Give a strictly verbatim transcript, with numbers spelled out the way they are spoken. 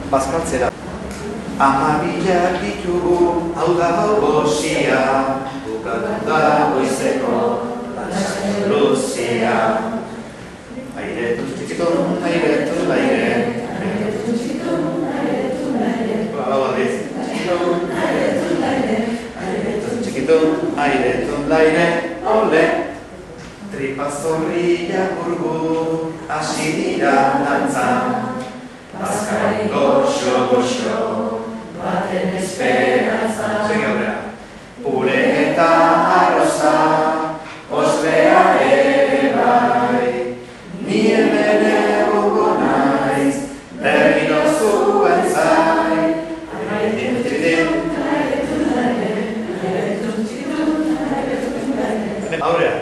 bazkaltzera. Amabilak ditugu, hau da gogosia, bukatu da goizeko, lasai luzia. Airetu txikitun, airetu laire, airetu txikitun, airetu laire. Hala badiz. Airetu laire, airetu txikitun, airetu laire, ole. Tripazorria burgu, hasi dira dantzan. Azkarin goxo, goxo, baten esperanza. Segi aurrera.